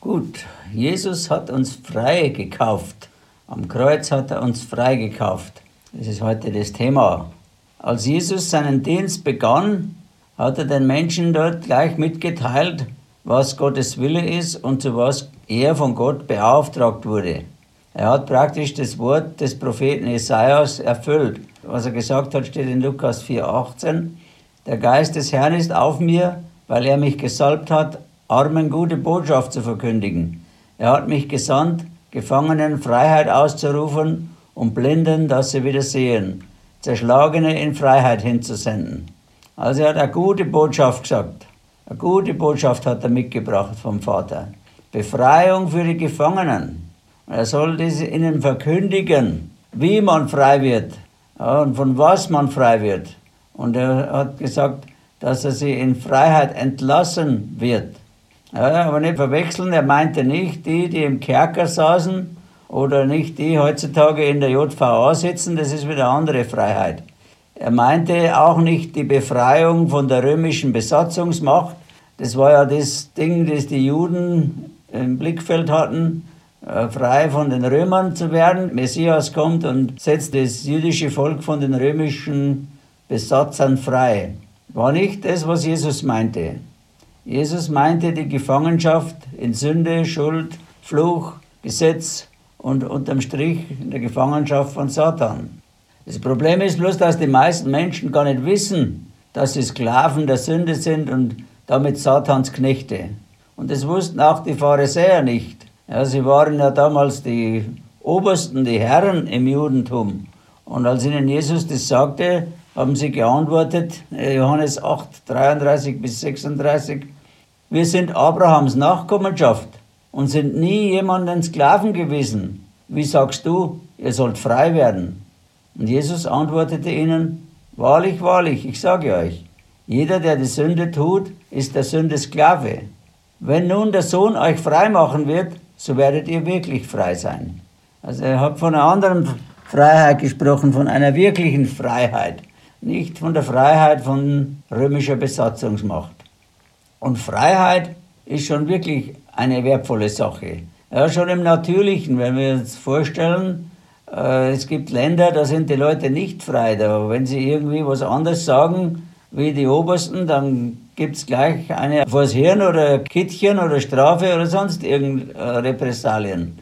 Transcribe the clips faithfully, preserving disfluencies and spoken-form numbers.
Gut, Jesus hat uns frei gekauft. Am Kreuz hat er uns frei gekauft. Das ist heute das Thema. Als Jesus seinen Dienst begann, hat er den Menschen dort gleich mitgeteilt, was Gottes Wille ist und zu was er von Gott beauftragt wurde. Er hat praktisch das Wort des Propheten Jesajas erfüllt. Was er gesagt hat, steht in Lukas vier achtzehn. Der Geist des Herrn ist auf mir, weil er mich gesalbt hat, Armen gute Botschaft zu verkündigen. Er hat mich gesandt, Gefangenen Freiheit auszurufen und Blinden, dass sie wieder sehen, Zerschlagene in Freiheit hinzusenden. Also er hat eine gute Botschaft gesagt. Eine gute Botschaft hat er mitgebracht vom Vater. Befreiung für die Gefangenen. Und er soll diese ihnen verkündigen, wie man frei wird, ja, und von was man frei wird. Und er hat gesagt, dass er sie in Freiheit entlassen wird. Ja, aber nicht verwechseln, er meinte nicht die, die im Kerker saßen oder nicht die heutzutage in der J V A sitzen, das ist wieder eine andere Freiheit. Er meinte auch nicht die Befreiung von der römischen Besatzungsmacht. Das war ja das Ding, das die Juden im Blickfeld hatten, frei von den Römern zu werden. Messias kommt und setzt das jüdische Volk von den römischen Besatzern frei. War nicht das, was Jesus meinte. Jesus meinte die Gefangenschaft in Sünde, Schuld, Fluch, Gesetz und unterm Strich in der Gefangenschaft von Satan. Das Problem ist bloß, dass die meisten Menschen gar nicht wissen, dass sie Sklaven der Sünde sind und damit Satans Knechte. Und das wussten auch die Pharisäer nicht. Ja, sie waren ja damals die Obersten, die Herren im Judentum. Und als ihnen Jesus das sagte, haben sie geantwortet, Johannes acht, dreiunddreißig bis sechsunddreißig, wir sind Abrahams Nachkommenschaft und sind nie jemanden Sklaven gewesen. Wie sagst du, ihr sollt frei werden? Und Jesus antwortete ihnen, wahrlich, wahrlich, ich sage euch, jeder, der die Sünde tut, ist der Sünde Sklave. Wenn nun der Sohn euch frei machen wird, so werdet ihr wirklich frei sein. Also er hat von einer anderen Freiheit gesprochen, von einer wirklichen Freiheit. Nicht von der Freiheit von römischer Besatzungsmacht. Und Freiheit ist schon wirklich eine wertvolle Sache. Ja, schon im Natürlichen, wenn wir uns vorstellen, äh, es gibt Länder, da sind die Leute nicht frei. Da, wenn sie irgendwie was anderes sagen, wie die Obersten, dann gibt es gleich eine vors Hirn oder Kittchen oder Strafe oder sonst irgendeine Repressalien.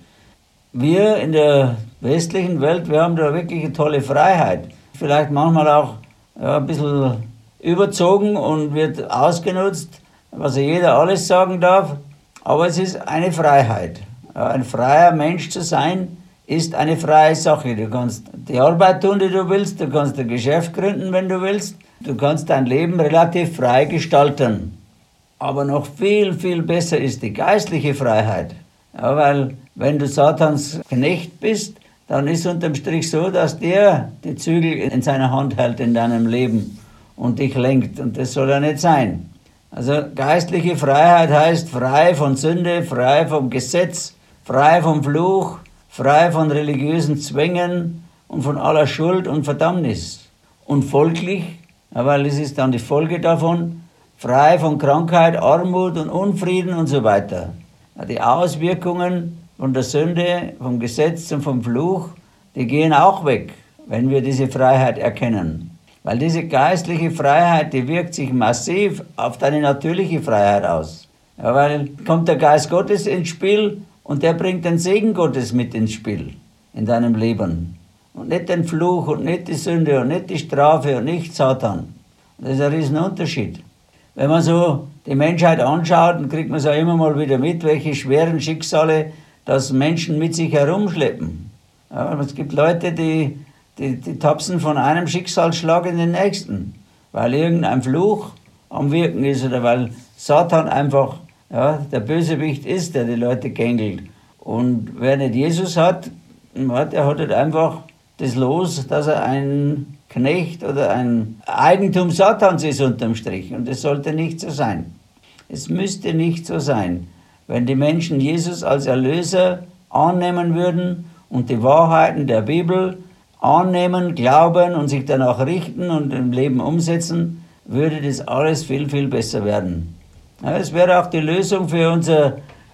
Wir in der westlichen Welt, wir haben da wirklich eine tolle Freiheit. Vielleicht manchmal auch ja, ein bisschen überzogen und wird ausgenutzt, was ja jeder alles sagen darf. Aber es ist eine Freiheit. Ein freier Mensch zu sein, ist eine freie Sache. Du kannst die Arbeit tun, die du willst, du kannst ein Geschäft gründen, wenn du willst. Du kannst dein Leben relativ frei gestalten. Aber noch viel, viel besser ist die geistliche Freiheit. Ja, weil wenn du Satans Knecht bist, dann ist unterm Strich so, dass der die Zügel in seiner Hand hält in deinem Leben und dich lenkt. Und das soll ja nicht sein. Also geistliche Freiheit heißt frei von Sünde, frei vom Gesetz, frei vom Fluch, frei von religiösen Zwängen und von aller Schuld und Verdammnis. Und folglich, weil es ist dann die Folge davon, frei von Krankheit, Armut und Unfrieden und so weiter. Die Auswirkungen von der Sünde, vom Gesetz und vom Fluch, die gehen auch weg, wenn wir diese Freiheit erkennen. Weil diese geistliche Freiheit, die wirkt sich massiv auf deine natürliche Freiheit aus. Ja, weil kommt der Geist Gottes ins Spiel und der bringt den Segen Gottes mit ins Spiel in deinem Leben. Und nicht den Fluch und nicht die Sünde und nicht die Strafe und nicht Satan. Das ist ein Riesenunterschied. Wenn man so die Menschheit anschaut, dann kriegt man es auch immer mal wieder mit, welche schweren Schicksale das Menschen mit sich herumschleppen. Ja, es gibt Leute, die, die, die tapsen von einem Schicksalsschlag in den nächsten, weil irgendein Fluch am Wirken ist oder weil Satan einfach ja, der Bösewicht ist, der die Leute gängelt. Und wer nicht Jesus hat, der hat halt einfach das Los, dass er ein Knecht oder ein Eigentum Satans ist unterm Strich. Und das sollte nicht so sein. Es müsste nicht so sein, wenn die Menschen Jesus als Erlöser annehmen würden und die Wahrheiten der Bibel annehmen, glauben und sich danach richten und im Leben umsetzen, würde das alles viel, viel besser werden. Ja, es wäre auch die Lösung für unser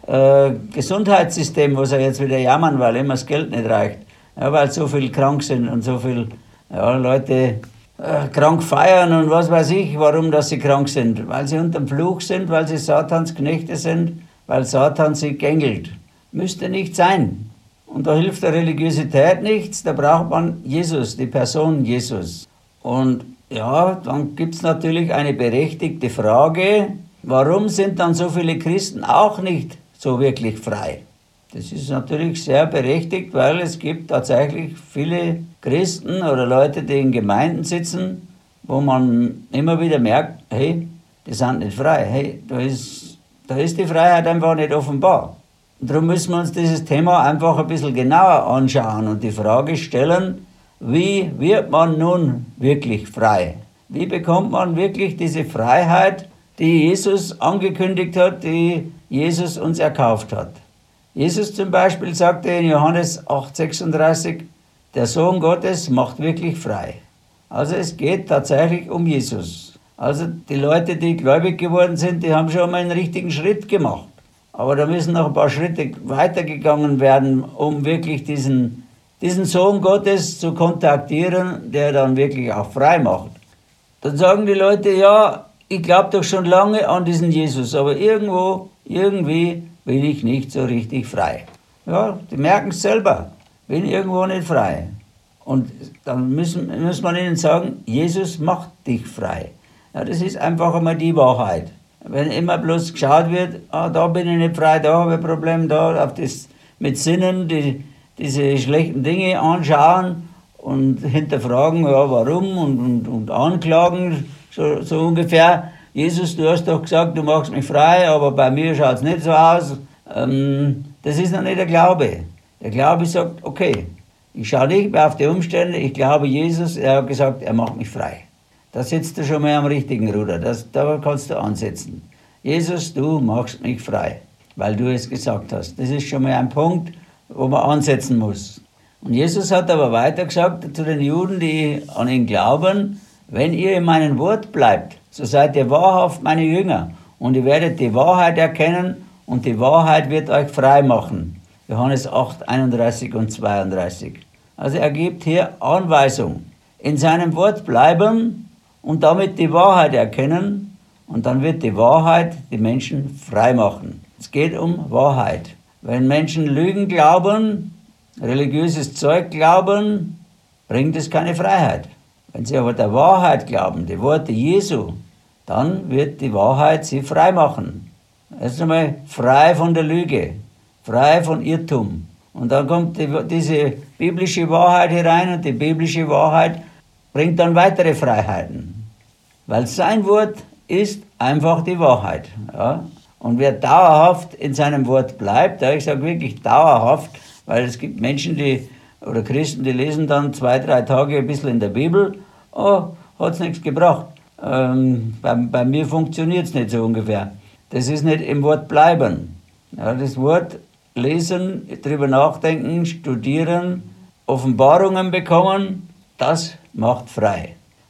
äh, Gesundheitssystem, wo sie jetzt wieder jammern, weil immer das Geld nicht reicht. Ja, weil so viel krank sind und so viele ja, Leute äh, krank feiern und was weiß ich, warum dass sie krank sind. Weil sie unter dem Fluch sind, weil sie Satans Knechte sind, weil Satan sie gängelt. Müsste nicht sein. Und da hilft der Religiosität nichts, da braucht man Jesus, die Person Jesus. Und ja, dann gibt es natürlich eine berechtigte Frage, warum sind dann so viele Christen auch nicht so wirklich frei? Das ist natürlich sehr berechtigt, weil es gibt tatsächlich viele Christen oder Leute, die in Gemeinden sitzen, wo man immer wieder merkt, hey, die sind nicht frei. Hey, da ist, da ist die Freiheit einfach nicht offenbar. Und darum müssen wir uns dieses Thema einfach ein bisschen genauer anschauen und die Frage stellen, wie wird man nun wirklich frei? Wie bekommt man wirklich diese Freiheit, die Jesus angekündigt hat, die Jesus uns erkauft hat? Jesus zum Beispiel sagte in Johannes acht sechsunddreißig, der Sohn Gottes macht wirklich frei. Also es geht tatsächlich um Jesus. Also die Leute, die gläubig geworden sind, die haben schon mal einen richtigen Schritt gemacht. Aber da müssen noch ein paar Schritte weitergegangen werden, um wirklich diesen, diesen Sohn Gottes zu kontaktieren, der dann wirklich auch frei macht. Dann sagen die Leute, ja, ich glaube doch schon lange an diesen Jesus, aber irgendwo, irgendwie bin ich nicht so richtig frei. Ja, die merken es selber, bin irgendwo nicht frei. Und dann müssen, muss man ihnen sagen, Jesus macht dich frei. Ja, das ist einfach einmal die Wahrheit. Wenn immer bloß geschaut wird, ah, da bin ich nicht frei, da habe ich ein Problem, da auf das mit Sinnen, die, diese schlechten Dinge anschauen und hinterfragen, ja, warum und, und, und anklagen, so, so ungefähr. Jesus, du hast doch gesagt, du machst mich frei, aber bei mir schaut es nicht so aus. Ähm, das ist noch nicht der Glaube. Der Glaube sagt, okay, ich schaue nicht mehr auf die Umstände, ich glaube Jesus, er hat gesagt, er macht mich frei. Da sitzt du schon mal am richtigen Ruder, das, da kannst du ansetzen. Jesus, du machst mich frei, weil du es gesagt hast. Das ist schon mal ein Punkt, wo man ansetzen muss. Und Jesus hat aber weiter gesagt zu den Juden, die an ihn glauben, wenn ihr in meinem Wort bleibt, so seid ihr wahrhaft meine Jünger und ihr werdet die Wahrheit erkennen und die Wahrheit wird euch frei machen. Johannes acht, einunddreißig und zweiunddreißig. Also er gibt hier Anweisung. In seinem Wort bleiben und damit die Wahrheit erkennen und dann wird die Wahrheit die Menschen frei machen. Es geht um Wahrheit. Wenn Menschen Lügen glauben, religiöses Zeug glauben, bringt es keine Freiheit. Wenn sie aber der Wahrheit glauben, die Worte Jesu, dann wird die Wahrheit sie frei machen. Erst einmal frei von der Lüge, frei von Irrtum. Und dann kommt die, diese biblische Wahrheit herein und die biblische Wahrheit bringt dann weitere Freiheiten. Weil sein Wort ist einfach die Wahrheit. Ja? Und wer dauerhaft in seinem Wort bleibt, ja, ich sage wirklich dauerhaft, weil es gibt Menschen, die, oder Christen, die lesen dann zwei, drei Tage ein bisschen in der Bibel, oh, hat es nichts gebracht. Ähm, bei, bei mir funktioniert es nicht so ungefähr. Das ist nicht im Wort bleiben. Ja, das Wort lesen, drüber nachdenken, studieren, Offenbarungen bekommen, das macht frei.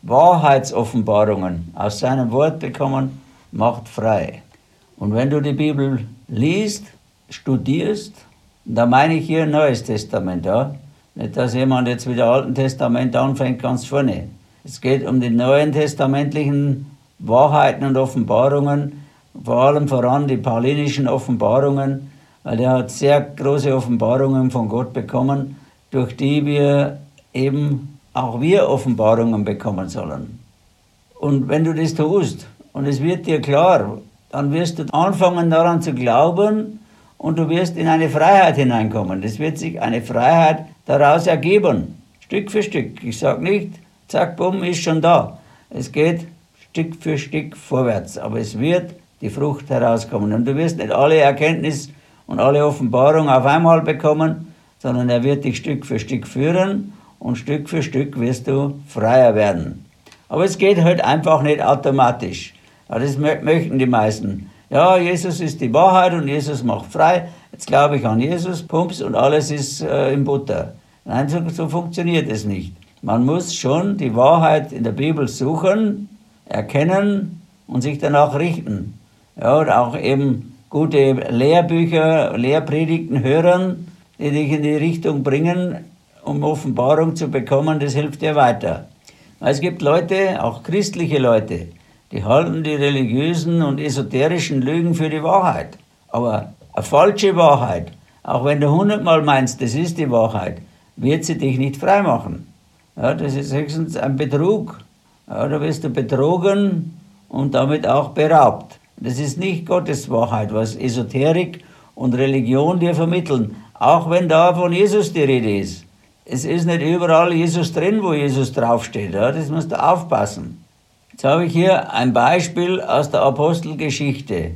Wahrheitsoffenbarungen aus seinem Wort bekommen, macht frei. Und wenn du die Bibel liest, studierst, da meine ich hier ein Neues Testament, ja? Nicht, dass jemand jetzt mit dem Alten Testament anfängt, ganz vorne. Es geht um die neuen testamentlichen Wahrheiten und Offenbarungen, vor allem voran die paulinischen Offenbarungen, weil er hat sehr große Offenbarungen von Gott bekommen, durch die wir eben auch wir Offenbarungen bekommen sollen. Und wenn du das tust und es wird dir klar, dann wirst du anfangen daran zu glauben und du wirst in eine Freiheit hineinkommen. Es wird sich eine Freiheit daraus ergeben, Stück für Stück. Ich sage nicht, zack, bumm, ist schon da. Es geht Stück für Stück vorwärts, aber es wird die Frucht herauskommen. Und du wirst nicht alle Erkenntnis und alle Offenbarung auf einmal bekommen, sondern er wird dich Stück für Stück führen und Stück für Stück wirst du freier werden. Aber es geht halt einfach nicht automatisch. Ja, das möchten die meisten. Ja, Jesus ist die Wahrheit und Jesus macht frei. Jetzt glaube ich an Jesus, Pumps, und alles ist äh, in Butter. Nein, so, so funktioniert es nicht. Man muss schon die Wahrheit in der Bibel suchen, erkennen und sich danach richten. Ja, und auch eben gute Lehrbücher, Lehrpredigten hören, die dich in die Richtung bringen, um Offenbarung zu bekommen, das hilft dir weiter. Es gibt Leute, auch christliche Leute, die halten die religiösen und esoterischen Lügen für die Wahrheit. Aber eine falsche Wahrheit, auch wenn du hundertmal meinst, das ist die Wahrheit, wird sie dich nicht frei machen. Ja, das ist höchstens ein Betrug. Ja, da wirst du betrogen und damit auch beraubt. Das ist nicht Gottes Wahrheit, was Esoterik und Religion dir vermitteln, auch wenn da von Jesus die Rede ist. Es ist nicht überall Jesus drin, wo Jesus draufsteht. Ja, das musst du aufpassen. Jetzt habe ich hier ein Beispiel aus der Apostelgeschichte.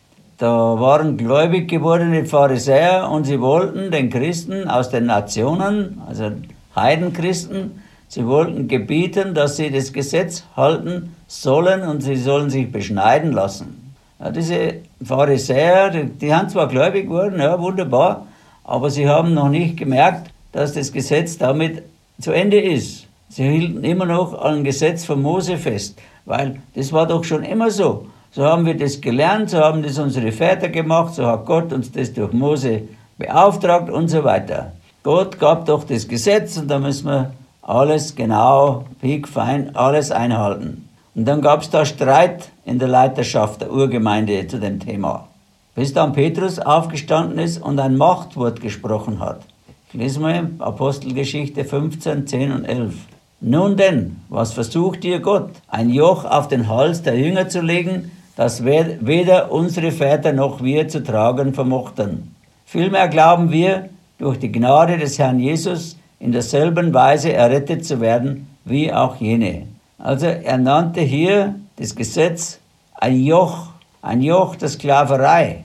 Da waren gläubig gewordene Pharisäer und sie wollten den Christen aus den Nationen, also Heidenchristen, sie wollten gebieten, dass sie das Gesetz halten sollen und sie sollen sich beschneiden lassen. Ja, diese Pharisäer, die, die haben zwar gläubig geworden, ja, wunderbar, aber sie haben noch nicht gemerkt, dass das Gesetz damit zu Ende ist. Sie hielten immer noch an Gesetz von Mose fest, weil das war doch schon immer so. So haben wir das gelernt, so haben das unsere Väter gemacht, so hat Gott uns das durch Mose beauftragt und so weiter. Gott gab doch das Gesetz und da müssen wir alles genau, piekfein, alles einhalten. Und dann gab es da Streit in der Leiterschaft der Urgemeinde zu dem Thema. Bis dann Petrus aufgestanden ist und ein Machtwort gesprochen hat. Ich lese mal Apostelgeschichte fünfzehn, zehn und elf. Nun denn, was versucht ihr Gott? Ein Joch auf den Hals der Jünger zu legen, das weder unsere Väter noch wir zu tragen vermochten. Vielmehr glauben wir, durch die Gnade des Herrn Jesus in derselben Weise errettet zu werden, wie auch jene. Also er nannte hier das Gesetz ein Joch, ein Joch der Sklaverei.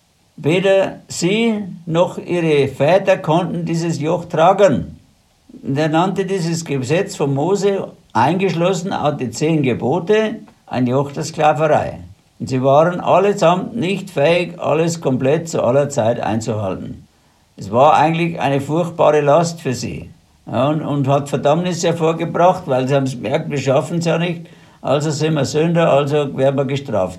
Weder sie noch ihre Väter konnten dieses Joch tragen. Und er nannte dieses Gesetz von Mose, eingeschlossen auch die zehn Gebote, ein Joch der Sklaverei. Und sie waren allesamt nicht fähig, alles komplett zu aller Zeit einzuhalten. Es war eigentlich eine furchtbare Last für sie. Ja, und, und hat Verdammnis hervorgebracht, weil sie haben gemerkt, wir schaffen es ja nicht, also sind wir Sünder, also werden wir gestraft.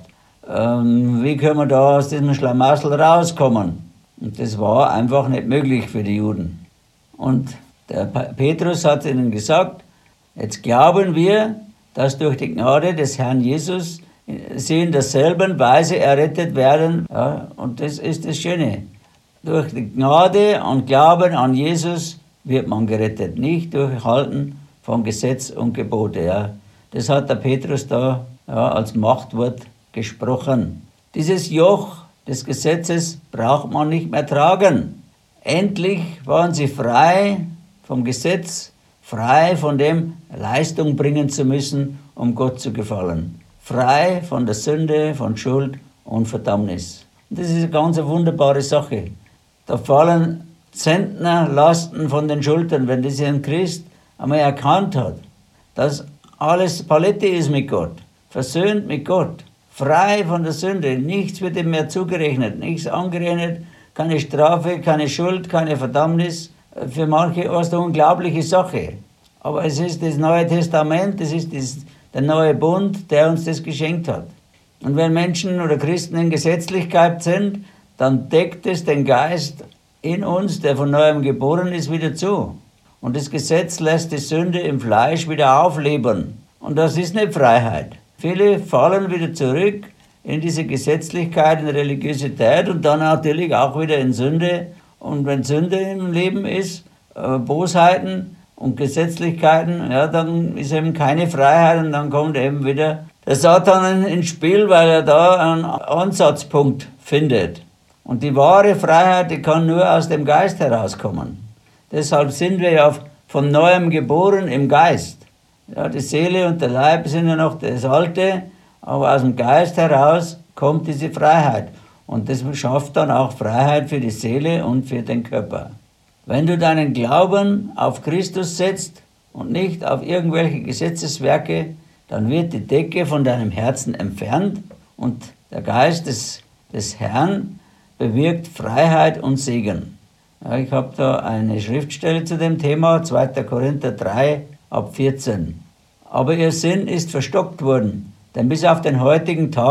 Ähm, wie können wir da aus diesem Schlamassel rauskommen? Und das war einfach nicht möglich für die Juden. Und der Petrus hat ihnen gesagt, jetzt glauben wir, dass durch die Gnade des Herrn Jesus sie in derselben Weise errettet werden. Ja, und das ist das Schöne. Durch die Gnade und Glauben an Jesus wird man gerettet, nicht durch Halten von Gesetz und Gebote. Ja. Das hat der Petrus da ja, als Machtwort gesprochen. Dieses Joch des Gesetzes braucht man nicht mehr tragen. Endlich waren sie frei vom Gesetz, frei von dem, Leistung bringen zu müssen, um Gott zu gefallen. Frei von der Sünde, von Schuld und Verdammnis. Und das ist eine ganz wunderbare Sache. Da fallen Zentnerlasten von den Schultern, wenn das ein Christ einmal erkannt hat, dass alles Palette ist mit Gott, versöhnt mit Gott, frei von der Sünde, nichts wird ihm mehr zugerechnet, nichts angerechnet, keine Strafe, keine Schuld, keine Verdammnis. Für manche ist eine unglaubliche Sache. Aber es ist das Neue Testament, das ist das, der neue Bund, der uns das geschenkt hat. Und wenn Menschen oder Christen in Gesetzlichkeit sind, dann deckt es den Geist in uns, der von Neuem geboren ist, wieder zu. Und das Gesetz lässt die Sünde im Fleisch wieder aufleben. Und das ist nicht Freiheit. Viele fallen wieder zurück in diese Gesetzlichkeit, in Religiosität und dann natürlich auch wieder in Sünde. Und wenn Sünde im Leben ist, äh, Bosheiten und Gesetzlichkeiten, ja, dann ist eben keine Freiheit und dann kommt eben wieder der Satan ins Spiel, weil er da einen Ansatzpunkt findet. Und die wahre Freiheit, die kann nur aus dem Geist herauskommen. Deshalb sind wir ja von Neuem geboren im Geist. Ja, die Seele und der Leib sind ja noch das Alte, aber aus dem Geist heraus kommt diese Freiheit. Und das schafft dann auch Freiheit für die Seele und für den Körper. Wenn du deinen Glauben auf Christus setzt und nicht auf irgendwelche Gesetzeswerke, dann wird die Decke von deinem Herzen entfernt und der Geist des, des Herrn bewirkt Freiheit und Segen. Ja, ich habe da eine Schriftstelle zu dem Thema, zweiter Korinther drei, ab vierzehn. Aber ihr Sinn ist verstockt worden, denn bis auf den heutigen Tag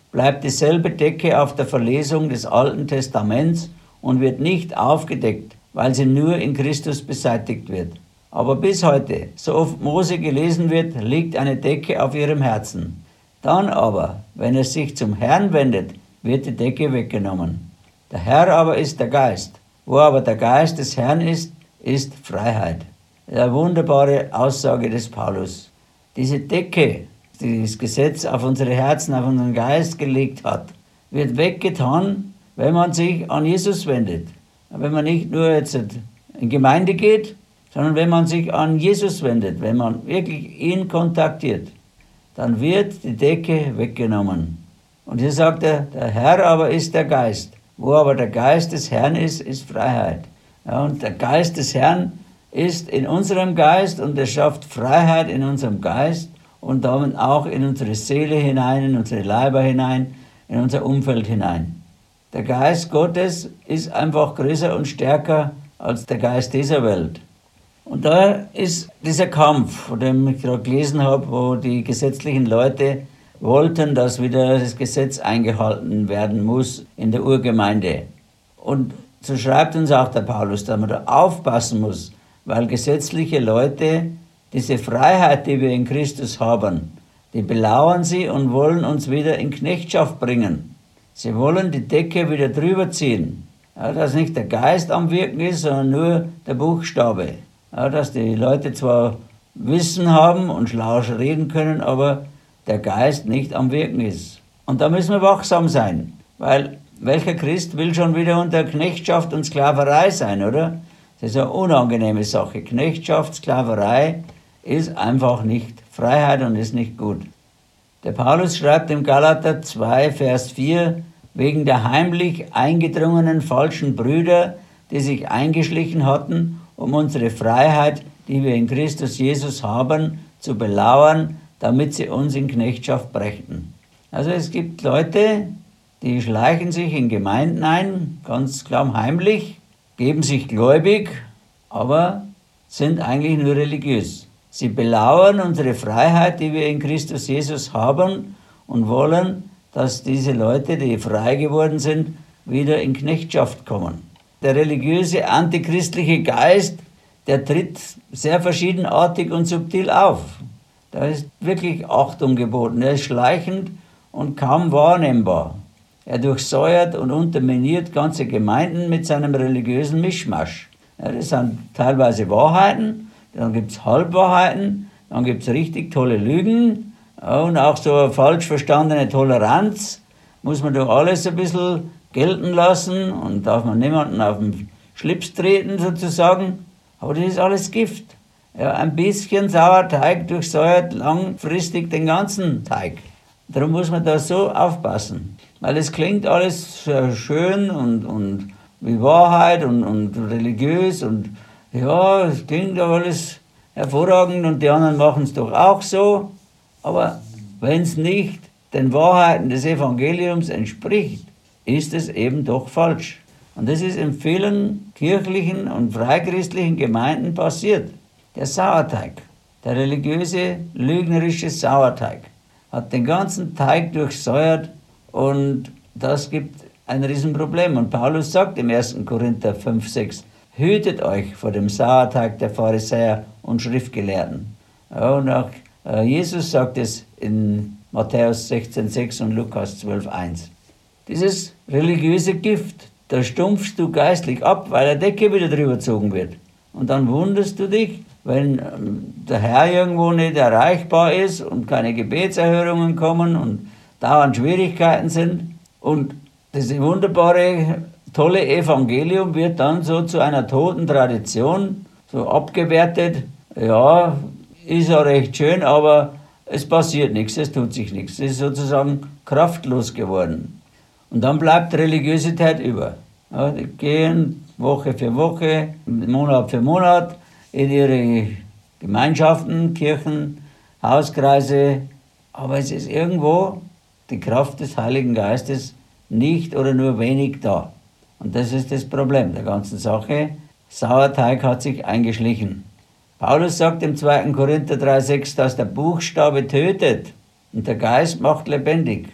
bleibt dieselbe Decke auf der Verlesung des Alten Testaments und wird nicht aufgedeckt, weil sie nur in Christus beseitigt wird. Aber bis heute, so oft Mose gelesen wird, liegt eine Decke auf ihrem Herzen. Dann aber, wenn es sich zum Herrn wendet, wird die Decke weggenommen. Der Herr aber ist der Geist. Wo aber der Geist des Herrn ist, ist Freiheit. Eine wunderbare Aussage des Paulus. Diese Decke, die das Gesetz auf unsere Herzen, auf unseren Geist gelegt hat, wird weggetan, wenn man sich an Jesus wendet. Wenn man nicht nur jetzt in die Gemeinde geht, sondern wenn man sich an Jesus wendet, wenn man wirklich ihn kontaktiert, dann wird die Decke weggenommen. Und hier sagt er, der Herr aber ist der Geist. Wo aber der Geist des Herrn ist, ist Freiheit. Ja, und der Geist des Herrn ist in unserem Geist und er schafft Freiheit in unserem Geist und damit auch in unsere Seele hinein, in unsere Leiber hinein, in unser Umfeld hinein. Der Geist Gottes ist einfach größer und stärker als der Geist dieser Welt. Und da ist dieser Kampf, von dem ich gerade gelesen habe, wo die gesetzlichen Leute wollten, dass wieder das Gesetz eingehalten werden muss in der Urgemeinde. Und so schreibt uns auch der Paulus, dass man da aufpassen muss, weil gesetzliche Leute diese Freiheit, die wir in Christus haben, die belauern sie und wollen uns wieder in Knechtschaft bringen. Sie wollen die Decke wieder drüber ziehen. Ja, dass nicht der Geist am Wirken ist, sondern nur der Buchstabe. Ja, dass die Leute zwar Wissen haben und schlau reden können, aber der Geist nicht am Wirken ist. Und da müssen wir wachsam sein, weil welcher Christ will schon wieder unter Knechtschaft und Sklaverei sein, oder? Das ist eine unangenehme Sache. Knechtschaft, Sklaverei ist einfach nicht Freiheit und ist nicht gut. Der Paulus schreibt im Galater zwei, Vers vier, wegen der heimlich eingedrungenen falschen Brüder, die sich eingeschlichen hatten, um unsere Freiheit, die wir in Christus Jesus haben, zu belauern, damit sie uns in Knechtschaft brächten. Also es gibt Leute, die schleichen sich in Gemeinden ein, ganz klar heimlich, geben sich gläubig, aber sind eigentlich nur religiös. Sie belauern unsere Freiheit, die wir in Christus Jesus haben und wollen, dass diese Leute, die frei geworden sind, wieder in Knechtschaft kommen. Der religiöse, antichristliche Geist, der tritt sehr verschiedenartig und subtil auf. Da ist wirklich Achtung geboten. Er ist schleichend und kaum wahrnehmbar. Er durchsäuert und unterminiert ganze Gemeinden mit seinem religiösen Mischmasch. Ja, das sind teilweise Wahrheiten, dann gibt es Halbwahrheiten, dann gibt es richtig tolle Lügen ja, und auch so eine falsch verstandene Toleranz. Muss man doch alles ein bisschen gelten lassen und darf man niemanden auf den Schlips treten sozusagen. Aber das ist alles Gift. Ja, ein bisschen Sauerteig durchsäuert langfristig den ganzen Teig. Darum muss man da so aufpassen. Weil es klingt alles sehr schön und, und wie Wahrheit und, und religiös und ja, es klingt alles hervorragend und die anderen machen es doch auch so. Aber wenn es nicht den Wahrheiten des Evangeliums entspricht, ist es eben doch falsch. Und das ist in vielen kirchlichen und freichristlichen Gemeinden passiert. Der Sauerteig, der religiöse, lügnerische Sauerteig, hat den ganzen Teig durchsäuert und das gibt ein Riesenproblem. Und Paulus sagt im ersten Korinther fünf, sechs, hütet euch vor dem Sauerteig der Pharisäer und Schriftgelehrten. Ja, und auch äh, Jesus sagt es in Matthäus sechzehn, sechs und Lukas zwölf, eins. Dieses religiöse Gift, da stumpfst du geistlich ab, weil eine Decke wieder drüber gezogen wird. Und dann wunderst du dich, wenn ähm, der Herr irgendwo nicht erreichbar ist und keine Gebetserhörungen kommen und dauernd Schwierigkeiten sind. Und das wunderbare, tolle Evangelium wird dann so zu einer toten Tradition, so abgewertet. Ja, ist ja recht schön, aber es passiert nichts, es tut sich nichts. Es ist sozusagen kraftlos geworden. Und dann bleibt Religiosität über. Ja, die gehen Woche für Woche, Monat für Monat in ihre Gemeinschaften, Kirchen, Hauskreise, aber es ist irgendwo die Kraft des Heiligen Geistes nicht oder nur wenig da. Und das ist das Problem der ganzen Sache. Sauerteig hat sich eingeschlichen. Paulus sagt im zweiten Korinther drei, sechs, dass der Buchstabe tötet und der Geist macht lebendig.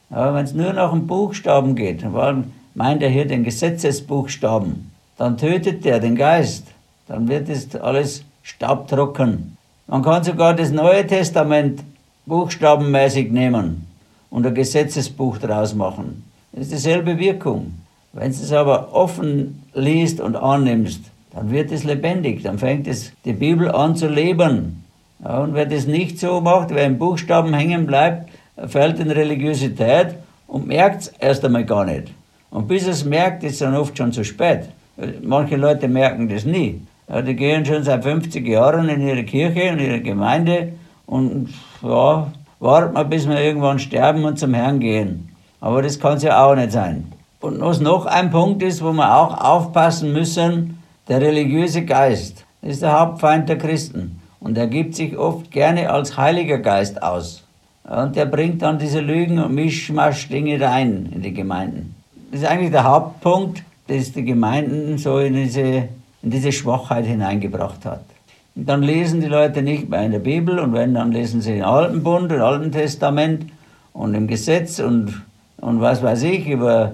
Ja, wenn es nur nach dem Buchstaben geht, vor allem meint er hier den Gesetzesbuchstaben, dann tötet der den Geist. Dann wird es alles staubtrocken. Man kann sogar das Neue Testament buchstabenmäßig nehmen und ein Gesetzesbuch draus machen. Das ist dieselbe Wirkung. Wenn du es aber offen liest und annimmst, dann wird es lebendig. Dann fängt es die Bibel an zu leben. Ja, und wer das nicht so macht, wer im Buchstaben hängen bleibt, fällt in Religiosität und merkt es erst einmal gar nicht. Und bis es merkt, ist es dann oft schon zu spät. Manche Leute merken das nie. Ja, die gehen schon seit fünfzig Jahren in ihre Kirche, in ihre Gemeinde und ja, warten mal, bis wir irgendwann sterben und zum Herrn gehen. Aber das kann es ja auch nicht sein. Und was noch ein Punkt ist, wo wir auch aufpassen müssen, der religiöse Geist. Das ist der Hauptfeind der Christen. Und er gibt sich oft gerne als Heiliger Geist aus. Und der bringt dann diese Lügen und Mischmasch-Dinge rein in die Gemeinden. Das ist eigentlich der Hauptpunkt, dass die Gemeinden so in diese, in diese Schwachheit hineingebracht hat. Und dann lesen die Leute nicht mehr in der Bibel und wenn, dann lesen sie im Alten Bund, im Alten Testament und im Gesetz und, und was weiß ich, über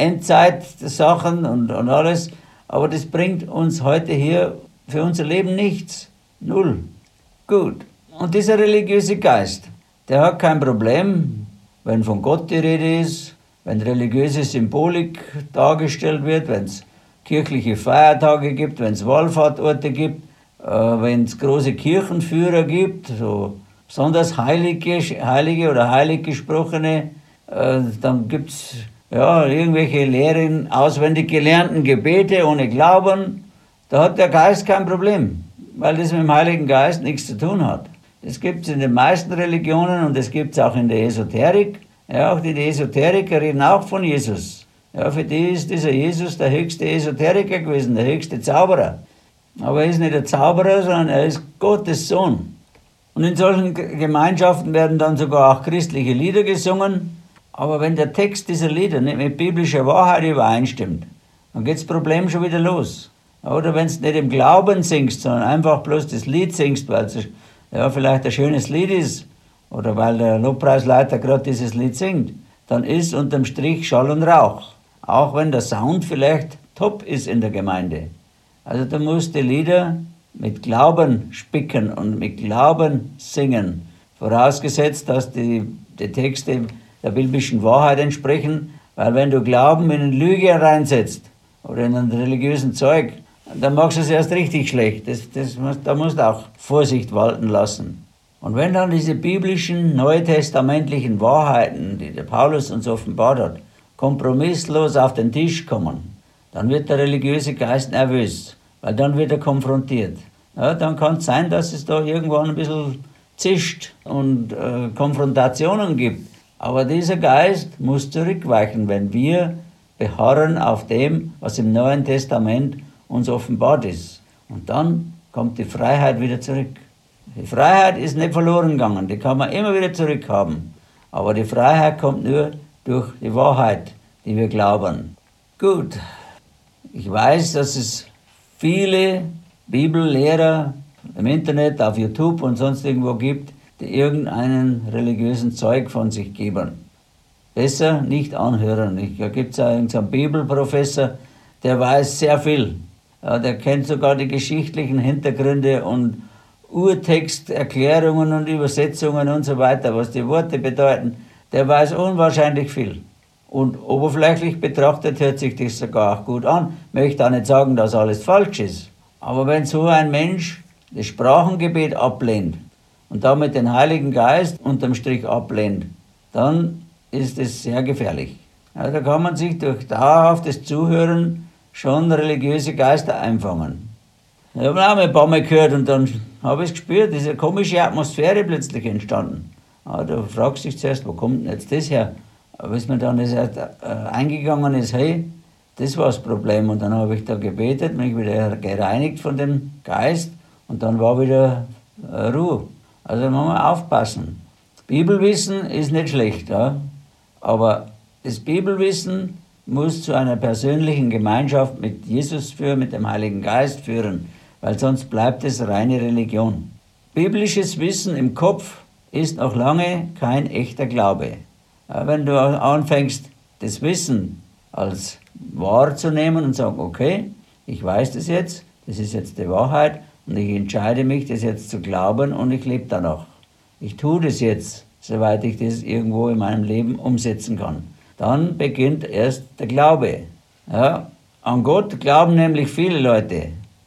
Endzeitsachen und, und alles. Aber das bringt uns heute hier für unser Leben nichts. Null. Gut. Und dieser religiöse Geist, der hat kein Problem, wenn von Gott die Rede ist, wenn religiöse Symbolik dargestellt wird, wenn es kirchliche Feiertage gibt, wenn es Wallfahrtorte gibt, äh, wenn es große Kirchenführer gibt, so besonders Heilige, Heilige oder Heiliggesprochene, äh, dann gibt es ja, irgendwelche leeren, auswendig gelernten Gebete ohne Glauben. Da hat der Geist kein Problem, weil das mit dem Heiligen Geist nichts zu tun hat. Das gibt es in den meisten Religionen und das gibt es auch in der Esoterik. Ja, auch die Esoteriker reden auch von Jesus. Ja, für die ist dieser Jesus der höchste Esoteriker gewesen, der höchste Zauberer. Aber er ist nicht der Zauberer, sondern er ist Gottes Sohn. Und in solchen Gemeinschaften werden dann sogar auch christliche Lieder gesungen. Aber wenn der Text dieser Lieder nicht mit biblischer Wahrheit übereinstimmt, dann geht das Problem schon wieder los. Oder wenn du nicht im Glauben singst, sondern einfach bloß das Lied singst, weil es ja, vielleicht ein schönes Lied ist, oder weil der Lobpreisleiter gerade dieses Lied singt, dann ist unterm Strich Schall und Rauch. Auch wenn der Sound vielleicht top ist in der Gemeinde. Also du musst die Lieder mit Glauben spicken und mit Glauben singen. Vorausgesetzt, dass die, die Texte der biblischen Wahrheit entsprechen. Weil wenn du Glauben in eine Lüge reinsetzt oder in ein religiösen Zeug, dann machst du es erst richtig schlecht. Das, das, da musst du auch Vorsicht walten lassen. Und wenn dann diese biblischen, neutestamentlichen Wahrheiten, die der Paulus uns offenbart hat, kompromisslos auf den Tisch kommen, dann wird der religiöse Geist nervös, weil dann wird er konfrontiert. Ja, dann kann es sein, dass es da irgendwann ein bisschen zischt und äh, Konfrontationen gibt. Aber dieser Geist muss zurückweichen, wenn wir beharren auf dem, was im Neuen Testament uns offenbart ist. Und dann kommt die Freiheit wieder zurück. Die Freiheit ist nicht verloren gegangen, die kann man immer wieder zurückhaben. Aber die Freiheit kommt nur durch die Wahrheit, die wir glauben. Gut, ich weiß, dass es viele Bibellehrer im Internet, auf YouTube und sonst irgendwo gibt, die irgendeinen religiösen Zeug von sich geben. Besser nicht anhören. Da gibt es einen Bibelprofessor, der weiß sehr viel. Ja, der kennt sogar die geschichtlichen Hintergründe und Urtexterklärungen und Übersetzungen und so weiter, was die Worte bedeuten. Der weiß unwahrscheinlich viel. Und oberflächlich betrachtet hört sich das sogar auch gut an. Ich möchte auch nicht sagen, dass alles falsch ist. Aber wenn so ein Mensch das Sprachengebet ablehnt und damit den Heiligen Geist unterm Strich ablehnt, dann ist es sehr gefährlich. Ja, da kann man sich durch dauerhaftes Zuhören schon religiöse Geister einfangen. Ich habe auch mal ein paar Mal gehört und dann habe ich es gespürt, diese komische Atmosphäre plötzlich entstanden. Ja, da fragst du dich zuerst, wo kommt denn jetzt das her? Aber bis mir dann das äh, eingegangen ist, hey, das war das Problem. Und dann habe ich da gebetet, mich wieder gereinigt von dem Geist und dann war wieder äh, Ruhe. Also man muss aufpassen. Bibelwissen ist nicht schlecht, ja? Aber das Bibelwissen muss zu einer persönlichen Gemeinschaft mit Jesus führen, mit dem Heiligen Geist führen, weil sonst bleibt es reine Religion. Biblisches Wissen im Kopf ist noch lange kein echter Glaube. Ja, wenn du anfängst, das Wissen als wahr zu nehmen und sagen, okay, ich weiß das jetzt, das ist jetzt die Wahrheit und ich entscheide mich, das jetzt zu glauben und ich lebe danach. Ich tue das jetzt, soweit ich das irgendwo in meinem Leben umsetzen kann. Dann beginnt erst der Glaube. Ja, an Gott glauben nämlich viele Leute.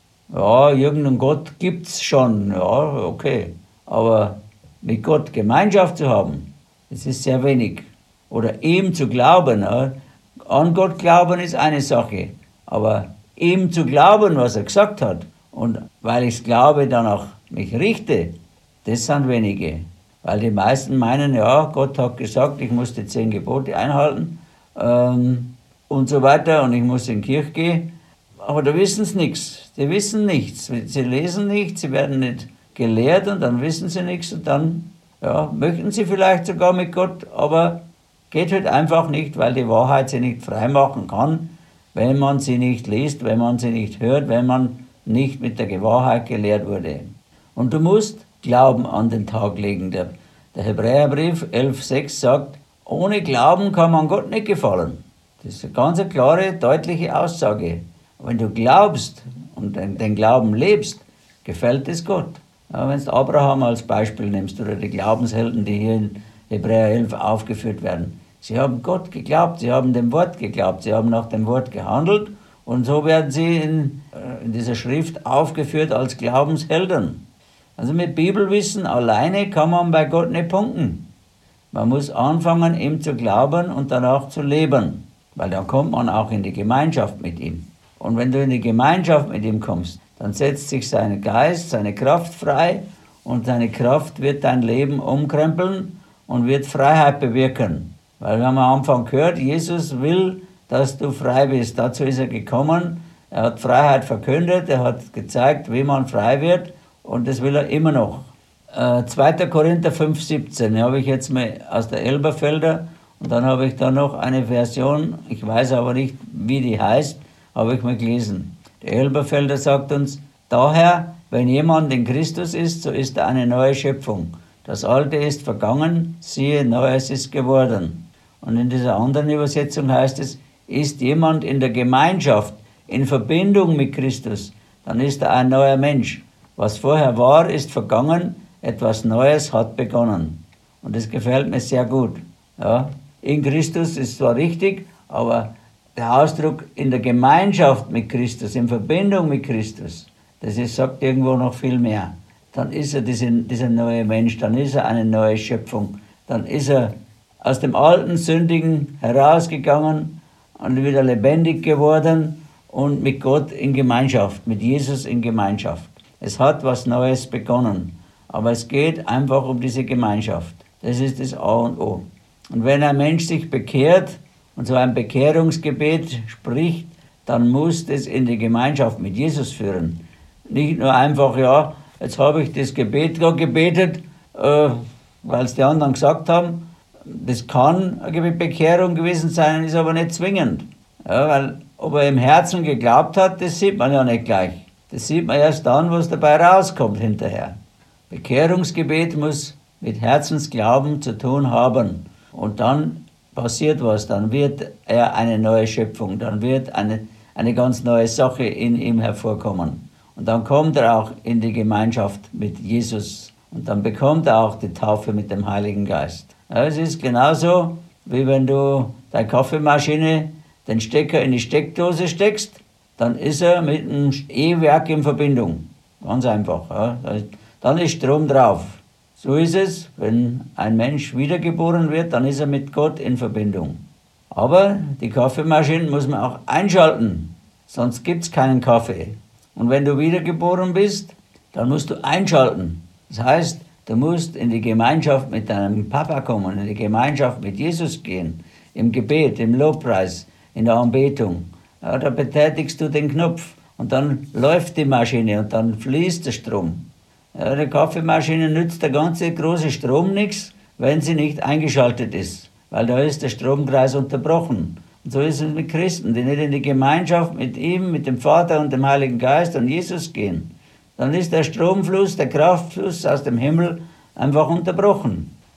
Ja, irgendeinen Gott gibt es schon, ja, okay. Aber mit Gott Gemeinschaft zu haben, das ist sehr wenig. Oder ihm zu glauben, ja, an Gott glauben ist eine Sache, aber ihm zu glauben, was er gesagt hat, und weil ich es glaube, danach mich richte, das sind wenige. Weil die meisten meinen, ja, Gott hat gesagt, ich muss die zehn Gebote einhalten ähm, und so weiter und ich muss in die Kirche gehen. Aber da wissen sie nichts. Die wissen nichts. Sie lesen nichts, sie werden nicht gelehrt und dann wissen sie nichts und dann ja, möchten sie vielleicht sogar mit Gott, aber geht halt einfach nicht, weil die Wahrheit sie nicht freimachen kann, wenn man sie nicht liest, wenn man sie nicht hört, wenn man nicht mit der Wahrheit gelehrt wurde. Und du musst Glauben an den Tag legen. Der, der Hebräerbrief elf sechs sagt, ohne Glauben kann man Gott nicht gefallen. Das ist eine ganz klare, deutliche Aussage. Wenn du glaubst und den, den Glauben lebst, gefällt es Gott. Ja, wenn du Abraham als Beispiel nimmst oder die Glaubenshelden, die hier in Hebräer elf aufgeführt werden. Sie haben Gott geglaubt, sie haben dem Wort geglaubt, sie haben nach dem Wort gehandelt und so werden sie in, in dieser Schrift aufgeführt als Glaubenshelden. Also mit Bibelwissen alleine kann man bei Gott nicht punkten. Man muss anfangen, ihm zu glauben und danach zu leben, weil dann kommt man auch in die Gemeinschaft mit ihm. Und wenn du in die Gemeinschaft mit ihm kommst, dann setzt sich sein Geist, seine Kraft frei und seine Kraft wird dein Leben umkrempeln und wird Freiheit bewirken. Weil wir haben am Anfang gehört, Jesus will, dass du frei bist. Dazu ist er gekommen. Er hat Freiheit verkündet, er hat gezeigt, wie man frei wird und das will er immer noch. Äh, zweiter Korinther fünf siebzehn habe ich jetzt mal aus der Elberfelder und dann habe ich da noch eine Version, ich weiß aber nicht, wie die heißt, habe ich mal gelesen. Der Elberfelder sagt uns, daher, wenn jemand in Christus ist, so ist er eine neue Schöpfung. Das Alte ist vergangen, siehe, Neues ist geworden. Und in dieser anderen Übersetzung heißt es, ist jemand in der Gemeinschaft, in Verbindung mit Christus, dann ist er ein neuer Mensch. Was vorher war, ist vergangen, etwas Neues hat begonnen. Und das gefällt mir sehr gut. Ja, in Christus ist zwar richtig, aber der Ausdruck in der Gemeinschaft mit Christus, in Verbindung mit Christus, das ist, sagt irgendwo noch viel mehr. Dann ist er dieser, dieser neue Mensch, dann ist er eine neue Schöpfung, dann ist er aus dem alten Sündigen herausgegangen und wieder lebendig geworden und mit Gott in Gemeinschaft, mit Jesus in Gemeinschaft. Es hat was Neues begonnen, aber es geht einfach um diese Gemeinschaft. Das ist das A und O. Und wenn ein Mensch sich bekehrt und so ein Bekehrungsgebet spricht, dann muss das in die Gemeinschaft mit Jesus führen. Nicht nur einfach, ja, jetzt habe ich das Gebet gerade gebetet, äh, weil es die anderen gesagt haben. Das kann eine Bekehrung gewesen sein, ist aber nicht zwingend. Ja, weil ob er im Herzen geglaubt hat, das sieht man ja nicht gleich. Das sieht man erst dann, was dabei rauskommt hinterher. Bekehrungsgebet muss mit Herzensglauben zu tun haben. Und dann passiert was, dann wird er eine neue Schöpfung, dann wird eine, eine ganz neue Sache in ihm hervorkommen. Und dann kommt er auch in die Gemeinschaft mit Jesus. Und dann bekommt er auch die Taufe mit dem Heiligen Geist. Ja, es ist genauso, wie wenn du deine Kaffeemaschine, den Stecker in die Steckdose steckst, dann ist er mit dem E-Werk in Verbindung. Ganz einfach. Ja. Dann ist Strom drauf. So ist es, wenn ein Mensch wiedergeboren wird, dann ist er mit Gott in Verbindung. Aber die Kaffeemaschine muss man auch einschalten, sonst gibt es keinen Kaffee. Und wenn du wiedergeboren bist, dann musst du einschalten. Das heißt, du musst in die Gemeinschaft mit deinem Papa kommen, in die Gemeinschaft mit Jesus gehen, im Gebet, im Lobpreis, in der Anbetung. Ja, da betätigst du den Knopf und dann läuft die Maschine und dann fließt der Strom. Ja, die Kaffeemaschine nützt der ganze große Strom nichts, wenn sie nicht eingeschaltet ist, weil da ist der Stromkreis unterbrochen. Und so ist es mit Christen, die nicht in die Gemeinschaft mit ihm, mit dem Vater und dem Heiligen Geist und Jesus gehen. Dann ist der Stromfluss, der Kraftfluss aus dem Himmel einfach unterbrochen.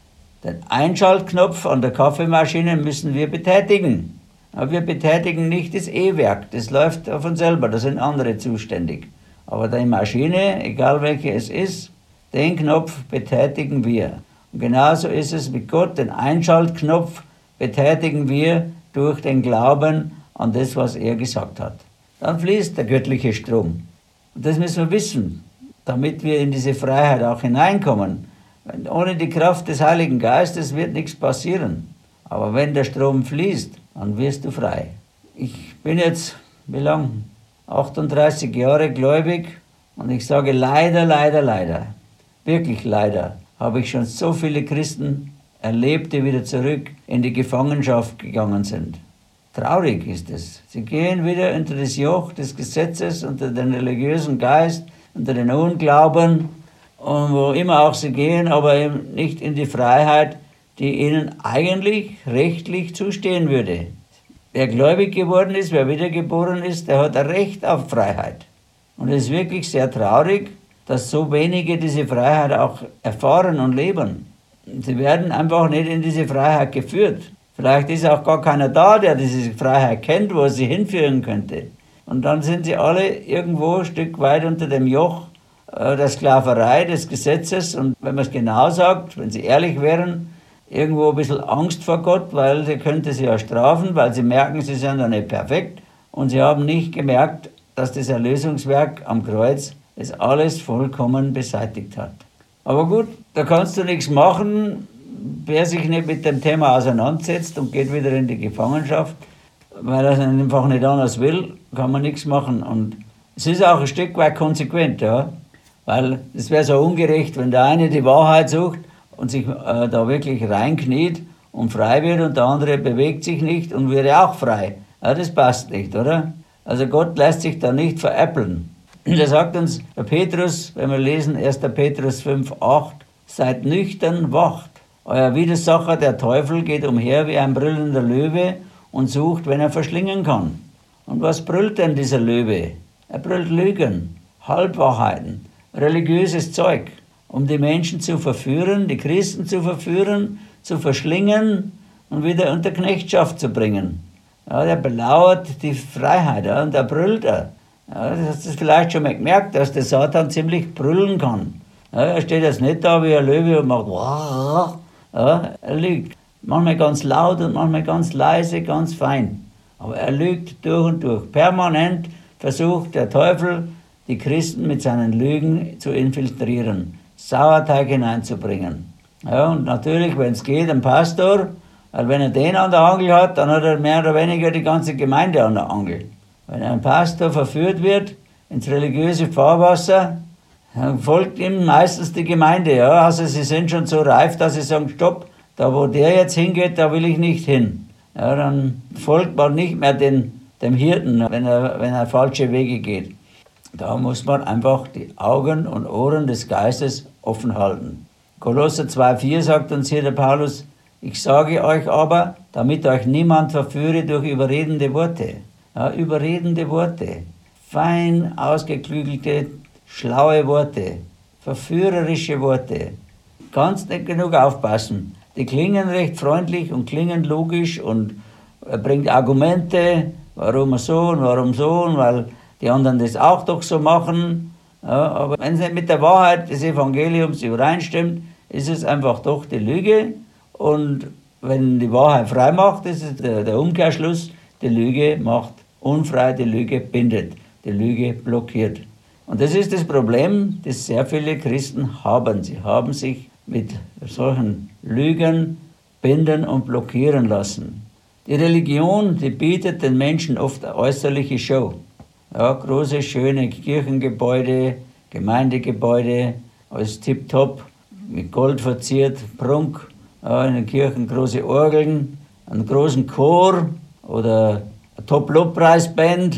Den Einschaltknopf an der Kaffeemaschine müssen wir betätigen. Aber wir betätigen nicht das E-Werk, das läuft von selber, da sind andere zuständig. Aber die Maschine, egal welche es ist, den Knopf betätigen wir. Und genauso ist es mit Gott, den Einschaltknopf betätigen wir durch den Glauben an das, was er gesagt hat. Dann fließt der göttliche Strom. Und das müssen wir wissen, damit wir in diese Freiheit auch hineinkommen. Ohne die Kraft des Heiligen Geistes wird nichts passieren. Aber wenn der Strom fließt, dann wirst du frei. Ich bin jetzt, wie lang? achtunddreißig Jahre gläubig und ich sage leider, leider, leider, wirklich leider, habe ich schon so viele Christen erlebt, die wieder zurück in die Gefangenschaft gegangen sind. Traurig ist es. Sie gehen wieder unter das Joch des Gesetzes, unter den religiösen Geist, unter den Unglauben und wo immer auch sie gehen, aber eben nicht in die Freiheit, die ihnen eigentlich rechtlich zustehen würde. Wer gläubig geworden ist, wer wiedergeboren ist, der hat ein Recht auf Freiheit. Und es ist wirklich sehr traurig, dass so wenige diese Freiheit auch erfahren und leben. Sie werden einfach nicht in diese Freiheit geführt. Vielleicht ist auch gar keiner da, der diese Freiheit kennt, wo er sie hinführen könnte. Und dann sind sie alle irgendwo ein Stück weit unter dem Joch äh, der Sklaverei, des Gesetzes. Und wenn man es genau sagt, wenn sie ehrlich wären, irgendwo ein bisschen Angst vor Gott, weil sie könnte sie ja strafen, weil sie merken, sie sind ja nicht perfekt. Und sie haben nicht gemerkt, dass das Erlösungswerk am Kreuz es alles vollkommen beseitigt hat. Aber gut, da kannst du nichts machen. Wer sich nicht mit dem Thema auseinandersetzt und geht wieder in die Gefangenschaft, weil er einfach nicht anders will, kann man nichts machen. Und es ist auch ein Stück weit konsequent, ja, weil es wäre so ungerecht, wenn der eine die Wahrheit sucht und sich äh, da wirklich reinkniet und frei wird und der andere bewegt sich nicht und wäre auch frei. Ja, das passt nicht, oder? Also Gott lässt sich da nicht veräppeln. Da sagt uns der Petrus, wenn wir lesen erster Petrus fünf, acht, seid nüchtern, wacht. Euer Widersacher, der Teufel, geht umher wie ein brüllender Löwe und sucht, wenn er verschlingen kann. Und was brüllt denn dieser Löwe? Er brüllt Lügen, Halbwahrheiten, religiöses Zeug, um die Menschen zu verführen, die Christen zu verführen, zu verschlingen und wieder unter Knechtschaft zu bringen. Ja, der belauert die Freiheit, ja, und da brüllt er. Ja, das hast du vielleicht schon mal gemerkt, dass der Satan ziemlich brüllen kann. Ja, er steht jetzt nicht da wie ein Löwe und macht Wah. Ja, er lügt. Manchmal ganz laut und manchmal ganz leise, ganz fein. Aber er lügt durch und durch. Permanent versucht der Teufel, die Christen mit seinen Lügen zu infiltrieren, Sauerteig hineinzubringen. Ja, und natürlich, wenn es geht, ein Pastor, weil wenn er den an der Angel hat, dann hat er mehr oder weniger die ganze Gemeinde an der Angel. Wenn ein Pastor verführt wird ins religiöse Fahrwasser, dann folgt ihm meistens die Gemeinde. Ja, also sie sind schon so reif, dass sie sagen, stopp, da wo der jetzt hingeht, da will ich nicht hin. Ja, dann folgt man nicht mehr den, dem Hirten, wenn er, wenn er falsche Wege geht. Da muss man einfach die Augen und Ohren des Geistes offen halten. Kolosser zwei vier sagt uns hier der Paulus, ich sage euch aber, damit euch niemand verführe durch überredende Worte. Ja, überredende Worte, fein ausgeklügelte, schlaue Worte, verführerische Worte. Kannst nicht genug aufpassen. Die klingen recht freundlich und klingen logisch und er bringt Argumente, warum so und warum so und weil die anderen das auch doch so machen. Ja, aber wenn es nicht mit der Wahrheit des Evangeliums übereinstimmt, ist es einfach doch die Lüge. Und wenn die Wahrheit frei macht, ist es der, der Umkehrschluss, die Lüge macht unfrei, die Lüge bindet, die Lüge blockiert. Und das ist das Problem, das sehr viele Christen haben. Sie haben sich mit solchen Lügen binden und blockieren lassen. Die Religion, die bietet den Menschen oft eine äußerliche Show. Ja, große, schöne Kirchengebäude, Gemeindegebäude, alles tipptopp, mit Gold verziert, Prunk, ja, in den Kirchen große Orgeln, einen großen Chor oder eine Top-Lobpreisband.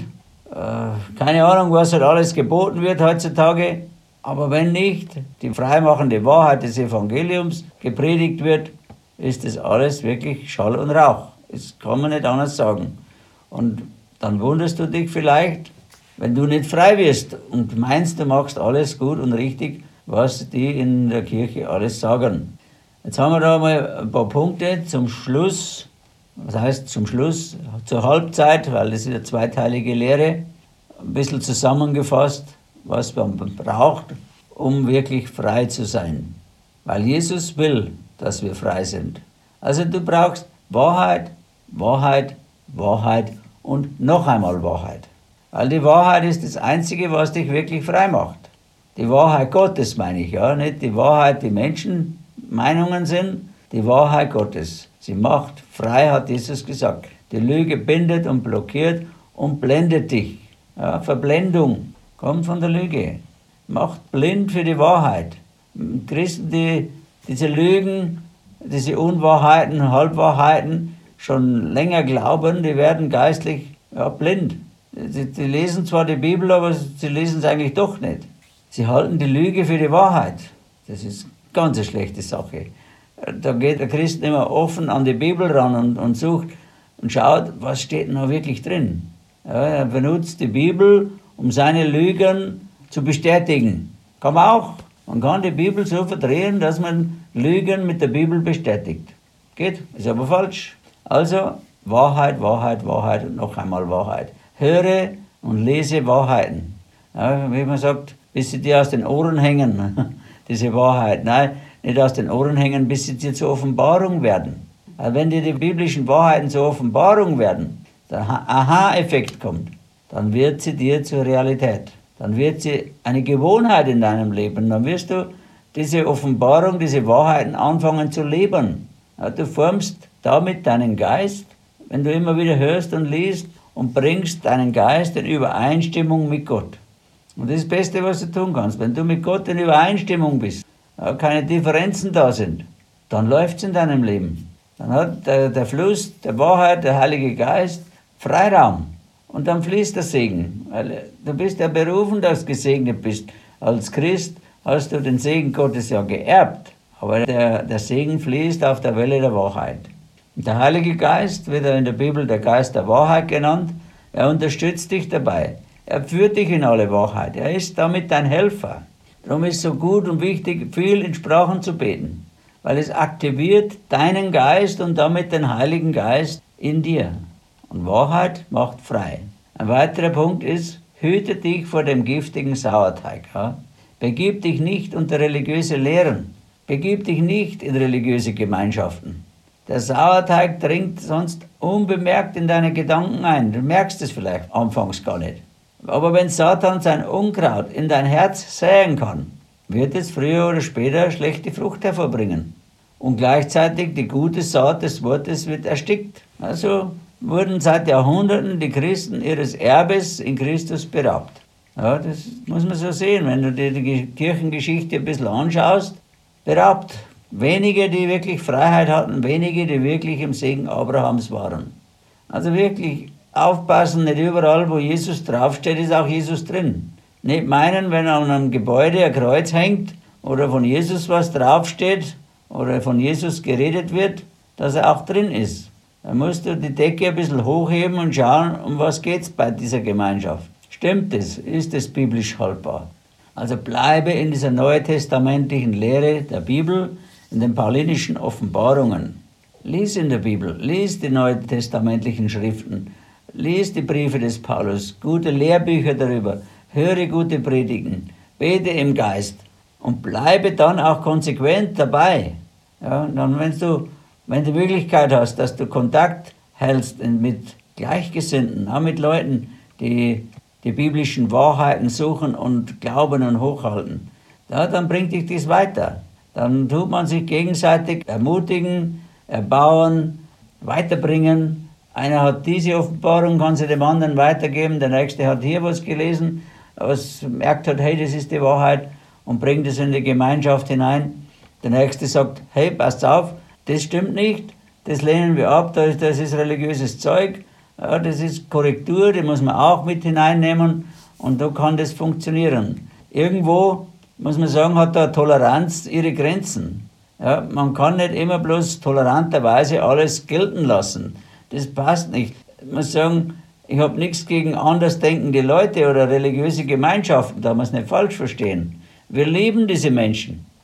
Äh, keine Ahnung, was halt alles geboten wird heutzutage. Aber wenn nicht die freimachende Wahrheit des Evangeliums gepredigt wird, ist das alles wirklich Schall und Rauch. Das kann man nicht anders sagen. Und dann wunderst du dich vielleicht, wenn du nicht frei wirst und meinst, du machst alles gut und richtig, was die in der Kirche alles sagen. Jetzt haben wir da mal ein paar Punkte zum Schluss. Was heißt zum Schluss? Zur Halbzeit, weil das ist eine zweiteilige Lehre. Ein bisschen zusammengefasst, was man braucht, um wirklich frei zu sein. Weil Jesus will, dass wir frei sind. Also du brauchst Wahrheit, Wahrheit, Wahrheit und noch einmal Wahrheit. Weil die Wahrheit ist das Einzige, was dich wirklich frei macht. Die Wahrheit Gottes meine ich, ja, nicht die Wahrheit, die Menschenmeinungen sind, die Wahrheit Gottes. Sie macht frei, hat Jesus gesagt. Die Lüge bindet und blockiert und blendet dich. Ja, Verblendung kommt von der Lüge. Macht blind für die Wahrheit. Christen, die diese Lügen, diese Unwahrheiten, Halbwahrheiten schon länger glauben, die werden geistlich ja, blind. Die, die lesen zwar die Bibel, aber sie lesen es eigentlich doch nicht. Sie halten die Lüge für die Wahrheit. Das ist ganz eine schlechte Sache. Da geht der Christ immer offen an die Bibel ran und, und sucht und schaut, was steht denn da wirklich drin. Ja, er benutzt die Bibel, um seine Lügen zu bestätigen. Kann man auch. Man kann die Bibel so verdrehen, dass man Lügen mit der Bibel bestätigt. Geht, ist aber falsch. Also Wahrheit, Wahrheit, Wahrheit und noch einmal Wahrheit. Höre und lese Wahrheiten. Ja, wie man sagt, bis sie dir aus den Ohren hängen, diese Wahrheit. Nein, nicht aus den Ohren hängen, bis sie dir zur Offenbarung werden. Also wenn dir die biblischen Wahrheiten zur Offenbarung werden, der Aha-Effekt kommt, dann wird sie dir zur Realität. Dann wird sie eine Gewohnheit in deinem Leben. Dann wirst du diese Offenbarung, diese Wahrheiten anfangen zu leben. Ja, du formst damit deinen Geist, wenn du immer wieder hörst und liest und bringst deinen Geist in Übereinstimmung mit Gott. Und das ist das Beste, was du tun kannst. Wenn du mit Gott in Übereinstimmung bist, ja, keine Differenzen da sind, dann läuft es in deinem Leben. Dann hat der, der Fluss der Wahrheit, der Heilige Geist, Freiraum. Und dann fließt der Segen. Weil du bist ja berufen, dass du gesegnet bist. Als Christ hast du den Segen Gottes ja geerbt. Aber der, der Segen fließt auf der Welle der Wahrheit. Und der Heilige Geist wird in der Bibel der Geist der Wahrheit genannt. Er unterstützt dich dabei. Er führt dich in alle Wahrheit. Er ist damit dein Helfer. Darum ist es so gut und wichtig, viel in Sprachen zu beten. Weil es aktiviert deinen Geist und damit den Heiligen Geist in dir. Und Wahrheit macht frei. Ein weiterer Punkt ist, hüte dich vor dem giftigen Sauerteig. Ja? Begib dich nicht unter religiöse Lehren. Begib dich nicht in religiöse Gemeinschaften. Der Sauerteig dringt sonst unbemerkt in deine Gedanken ein. Du merkst es vielleicht anfangs gar nicht. Aber wenn Satan sein Unkraut in dein Herz säen kann, wird es früher oder später schlechte Frucht hervorbringen. Und gleichzeitig die gute Saat des Wortes wird erstickt. Also wurden seit Jahrhunderten die Christen ihres Erbes in Christus beraubt. Ja, das muss man so sehen, wenn du dir die Kirchengeschichte ein bisschen anschaust. Beraubt. Wenige, die wirklich Freiheit hatten, wenige, die wirklich im Segen Abrahams waren. Also wirklich aufpassen, nicht überall, wo Jesus draufsteht, ist auch Jesus drin. Nicht meinen, wenn an einem Gebäude ein Kreuz hängt oder von Jesus was draufsteht oder von Jesus geredet wird, dass er auch drin ist. Da musst du die Decke ein bisschen hochheben und schauen, um was geht es bei dieser Gemeinschaft. Stimmt es? Ist es biblisch haltbar? Also bleibe in dieser neutestamentlichen Lehre der Bibel, in den paulinischen Offenbarungen. Lies in der Bibel, lies die neutestamentlichen Schriften, lies die Briefe des Paulus, gute Lehrbücher darüber, höre gute Predigen, bete im Geist und bleibe dann auch konsequent dabei. Ja, und dann, wenn du, wenn du die Möglichkeit hast, dass du Kontakt hältst mit Gleichgesinnten, auch mit Leuten, die die biblischen Wahrheiten suchen und glauben und hochhalten, ja, dann bringt dich das weiter. Dann tut man sich gegenseitig ermutigen, erbauen, weiterbringen. Einer hat diese Offenbarung, kann sie dem anderen weitergeben. Der nächste hat hier was gelesen, was merkt hat, hey, das ist die Wahrheit und bringt es in die Gemeinschaft hinein. Der nächste sagt, hey, passt auf, das stimmt nicht, das lehnen wir ab, das ist, das ist religiöses Zeug, ja, das ist Korrektur, die muss man auch mit hineinnehmen und da kann das funktionieren. Irgendwo, muss man sagen, hat da Toleranz ihre Grenzen. Ja, man kann nicht immer bloß toleranterweise alles gelten lassen. Das passt nicht. Ich muss sagen, ich habe nichts gegen andersdenkende Leute oder religiöse Gemeinschaften, da muss man nicht falsch verstehen. Wir lieben diese Menschen.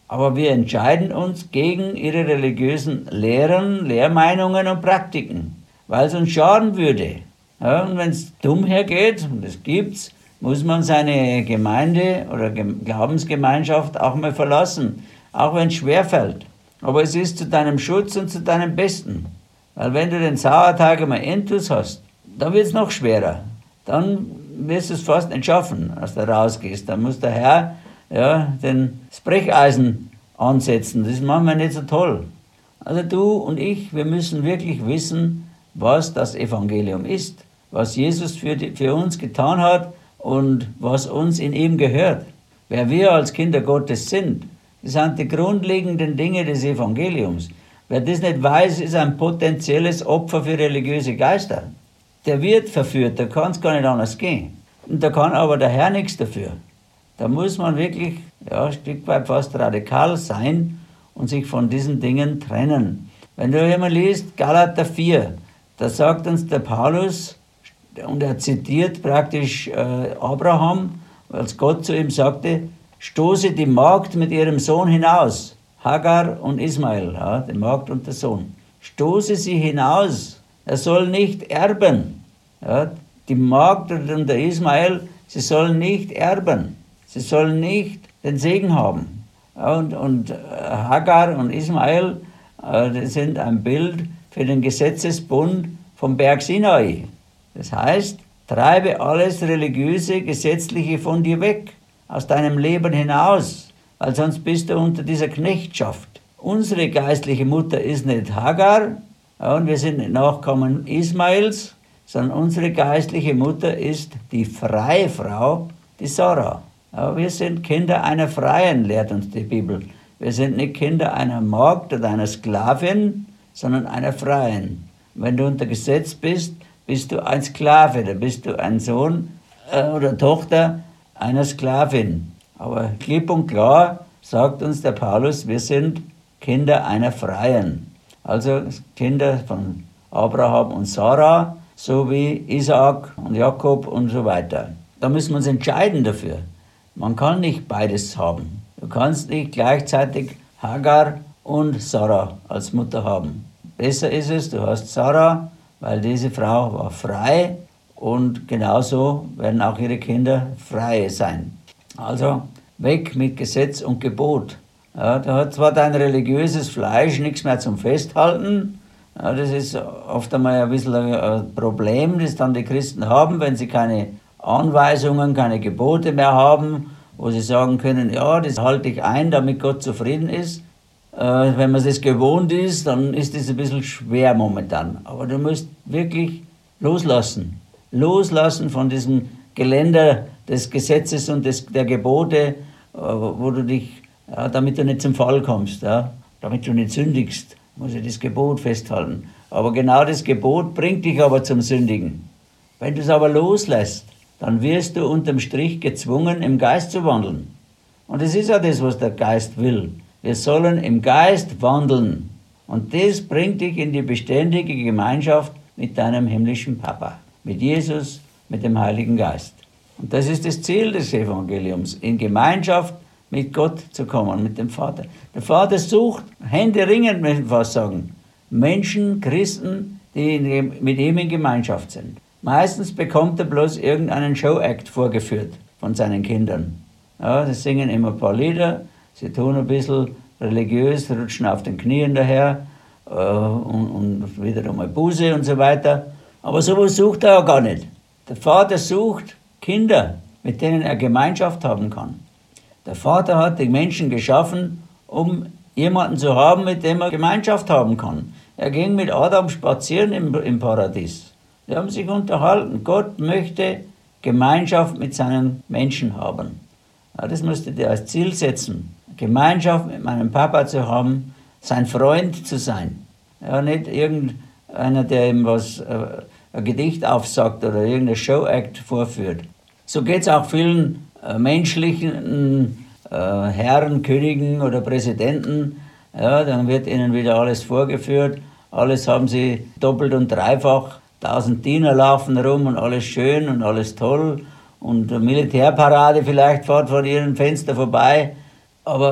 Aber wir entscheiden uns gegen ihre religiösen Lehren, Lehrmeinungen und Praktiken, weil es uns schaden würde. Ja, und wenn es dumm hergeht, und das gibt's, muss man seine Gemeinde oder Glaubensgemeinschaft auch mal verlassen, auch wenn es schwerfällt. Aber es ist zu deinem Schutz und zu deinem Besten. Weil wenn du den Sauerteig einmal intus hast, dann wird es noch schwerer. Dann wirst du es fast nicht schaffen, als du rausgehst. Dann muss der Herr ja, den, das Brecheisen ansetzen. Das ist manchmal nicht so toll. Also du und ich, wir müssen wirklich wissen, was das Evangelium ist, was Jesus für, die, für uns getan hat und was uns in ihm gehört. Wer wir als Kinder Gottes sind, das sind die grundlegenden Dinge des Evangeliums. Wer das nicht weiß, ist ein potenzielles Opfer für religiöse Geister. Der wird verführt, da kann es gar nicht anders gehen. Und da kann aber der Herr nichts dafür. Da muss man wirklich ja, ein Stück weit fast radikal sein und sich von diesen Dingen trennen. Wenn du immer liest, Galater vier, da sagt uns der Paulus, und er zitiert praktisch äh, Abraham, als Gott zu ihm sagte, stoße die Magd mit ihrem Sohn hinaus, Hagar und Ismael, ja, die Magd und der Sohn. Stoße sie hinaus, er soll nicht erben. Ja, die Magd und der Ismael, sie sollen nicht erben. Sie sollen nicht den Segen haben. Und, und Hagar und Ismael äh, sind ein Bild für den Gesetzesbund vom Berg Sinai. Das heißt, treibe alles Religiöse, Gesetzliche von dir weg, aus deinem Leben hinaus, weil sonst bist du unter dieser Knechtschaft. Unsere geistliche Mutter ist nicht Hagar, ja, und wir sind nicht Nachkommen Ismaels, sondern unsere geistliche Mutter ist die freie Frau, die Sarah. Ja, wir sind Kinder einer Freien, lehrt uns die Bibel. Wir sind nicht Kinder einer Magd oder einer Sklavin, sondern einer Freien. Wenn du unter Gesetz bist, bist du ein Sklave, dann bist du ein Sohn äh, oder Tochter einer Sklavin. Aber klipp und klar sagt uns der Paulus, wir sind Kinder einer Freien. Also Kinder von Abraham und Sarah, sowie Isaak und Jakob und so weiter. Da müssen wir uns entscheiden dafür. Man kann nicht beides haben. Du kannst nicht gleichzeitig Hagar und Sarah als Mutter haben. Besser ist es, du hast Sarah, weil diese Frau war frei und genauso werden auch ihre Kinder frei sein. Also weg mit Gesetz und Gebot. Ja, da hat zwar dein religiöses Fleisch nichts mehr zum Festhalten. Ja, das ist oft einmal ein bisschen ein Problem, das dann die Christen haben, wenn sie keine Anweisungen, keine Gebote mehr haben, wo sie sagen können, ja, das halte ich ein, damit Gott zufrieden ist. Äh, wenn man das gewohnt ist, dann ist das ein bisschen schwer momentan. Aber du musst wirklich loslassen. Loslassen von diesem Geländer des Gesetzes und des, der Gebote, äh, wo du dich, ja, damit du nicht zum Fall kommst, ja, damit du nicht sündigst, muss ich das Gebot festhalten. Aber genau das Gebot bringt dich aber zum Sündigen. Wenn du es aber loslässt, dann wirst du unterm Strich gezwungen, im Geist zu wandeln. Und das ist ja das, was der Geist will. Wir sollen im Geist wandeln. Und das bringt dich in die beständige Gemeinschaft mit deinem himmlischen Papa, mit Jesus, mit dem Heiligen Geist. Und das ist das Ziel des Evangeliums, in Gemeinschaft mit Gott zu kommen, mit dem Vater. Der Vater sucht, händeringend, möchte ich fast sagen, Menschen, Christen, die mit ihm in Gemeinschaft sind. Meistens bekommt er bloß irgendeinen Show-Act vorgeführt von seinen Kindern. Ja, sie singen immer ein paar Lieder, sie tun ein bisschen religiös, rutschen auf den Knien daher äh, und, und wieder einmal Buße und so weiter. Aber sowas sucht er ja gar nicht. Der Vater sucht Kinder, mit denen er Gemeinschaft haben kann. Der Vater hat die Menschen geschaffen, um jemanden zu haben, mit dem er Gemeinschaft haben kann. Er ging mit Adam spazieren im, im Paradies. Sie haben sich unterhalten. Gott möchte Gemeinschaft mit seinen Menschen haben. Ja, das musst du dir als Ziel setzen. Gemeinschaft mit meinem Papa zu haben, sein Freund zu sein. Ja, nicht irgendeiner, der ihm was, äh, ein Gedicht aufsagt oder irgendeine Show-Act vorführt. So geht es auch vielen äh, menschlichen äh, Herren, Königen oder Präsidenten. Ja, dann wird ihnen wieder alles vorgeführt. Alles haben sie doppelt und dreifach. Tausend Diener laufen rum und alles schön und alles toll. Und eine Militärparade vielleicht fährt vor ihrem Fenster vorbei. Aber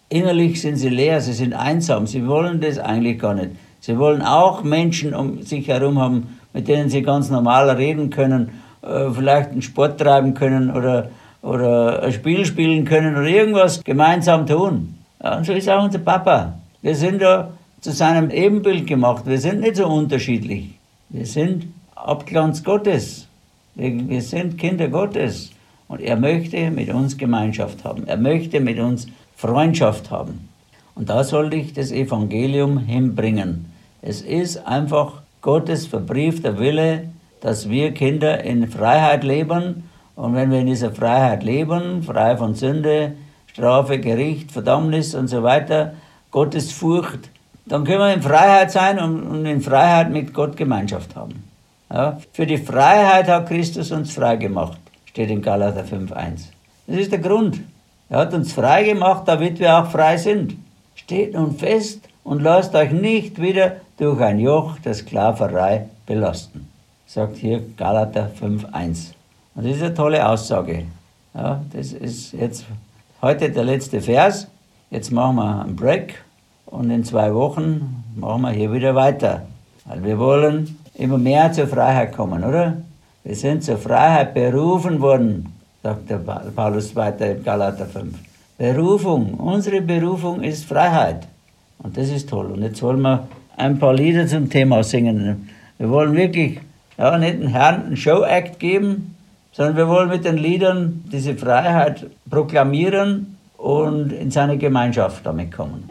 Innerlich sind sie leer, sie sind einsam, sie wollen das eigentlich gar nicht. Sie wollen auch Menschen um sich herum haben, mit denen sie ganz normal reden können, äh, vielleicht einen Sport treiben können oder, oder ein Spiel spielen können oder irgendwas gemeinsam tun. Ja, und so ist auch unser Papa. Wir sind da zu seinem Ebenbild gemacht. Wir sind nicht so unterschiedlich. Wir sind Abglanz Gottes. Wir, wir sind Kinder Gottes. Und er möchte mit uns Gemeinschaft haben. Er möchte mit uns Freundschaft haben. Und da soll ich das Evangelium hinbringen. Es ist einfach Gottes verbriefter Wille, dass wir Kinder in Freiheit leben. Und wenn wir in dieser Freiheit leben, frei von Sünde, Strafe, Gericht, Verdammnis und so weiter, Gottes Furcht, dann können wir in Freiheit sein und in Freiheit mit Gott Gemeinschaft haben. Ja, für die Freiheit hat Christus uns frei gemacht, steht in Galater fünf eins. Das ist der Grund. Er hat uns frei gemacht, damit wir auch frei sind. Steht nun fest und lasst euch nicht wieder durch ein Joch der Sklaverei belasten, sagt hier Galater fünf eins. Und das ist eine tolle Aussage. Ja, das ist jetzt heute der letzte Vers. Jetzt machen wir einen Break und in zwei Wochen machen wir hier wieder weiter. Weil wir wollen immer mehr zur Freiheit kommen, oder? Wir sind zur Freiheit berufen worden, sagt der Paulus weiter in Galater fünf. Berufung, unsere Berufung ist Freiheit. Und das ist toll. Und jetzt wollen wir ein paar Lieder zum Thema singen. Wir wollen wirklich ja, nicht einen Herrn einen Show-Act geben, sondern wir wollen mit den Liedern diese Freiheit proklamieren und in seine Gemeinschaft damit kommen.